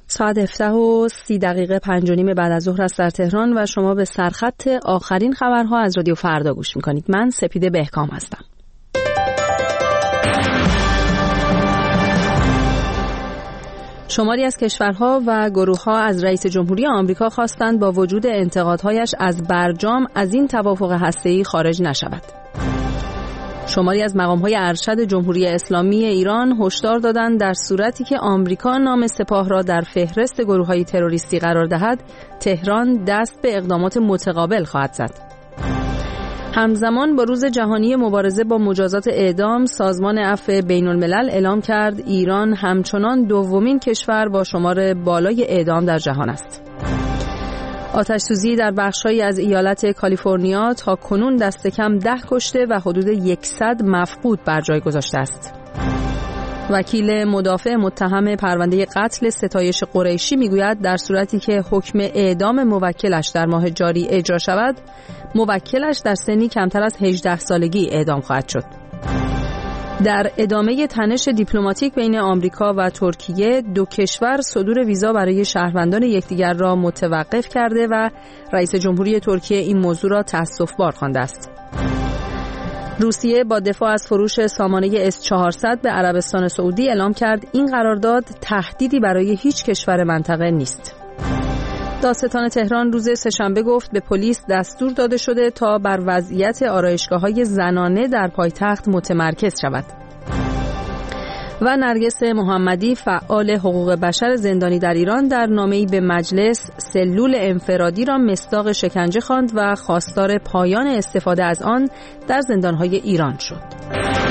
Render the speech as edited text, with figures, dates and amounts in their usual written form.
ساعت 7:30 5:30 بعد از ظهر است در تهران و شما به سرخط آخرین خبرها از رادیو فردا گوش میکنید. من سپیده بهکام هستم. شماری از کشورها و گروه‌ها از رئیس جمهوری آمریکا خواستند با وجود انتقادهایش از برجام از این توافق هسته‌ای خارج نشود. شماری از مقام‌های ارشد جمهوری اسلامی ایران هشدار دادند در صورتی که آمریکا نام سپاه را در فهرست گروه‌های تروریستی قرار دهد، تهران دست به اقدامات متقابل خواهد زد. همزمان با روز جهانی مبارزه با مجازات اعدام، سازمان عفو بین‌الملل اعلام کرد ایران همچنان دومین کشور با شمار بالای اعدام در جهان است. آتش‌سوزی در بخش‌هایی از ایالت کالیفرنیا تا کنون دست کم 10 کشته و حدود 100 مفقود بر جای گذاشته است. وکیل مدافع متهم پرونده قتل ستایش قریشی میگوید در صورتی که حکم اعدام موکلش در ماه جاری اجرا شود، موکلش در سنی کمتر از 18 سالگی اعدام خواهد شد. در ادامه تنش دیپلماتیک بین آمریکا و ترکیه، دو کشور صدور ویزا برای شهروندان یکدیگر را متوقف کرده و رئیس جمهوری ترکیه این موضوع را تأسف‌بار خوانده است. روسیه با دفاع از فروش سامانه S-400 به عربستان سعودی اعلام کرد این قرارداد تهدیدی برای هیچ کشور منطقه نیست. دادستان تهران روز سه‌شنبه گفت به پلیس دستور داده شده تا بر وضعیت آرایشگاه‌های زنانه در پایتخت متمرکز شود. و نرگس محمدی فعال حقوق بشر زندانی در ایران در نامه‌ای به مجلس سلول انفرادی را مصداق شکنجه خواند و خواستار پایان استفاده از آن در زندان‌های ایران شد.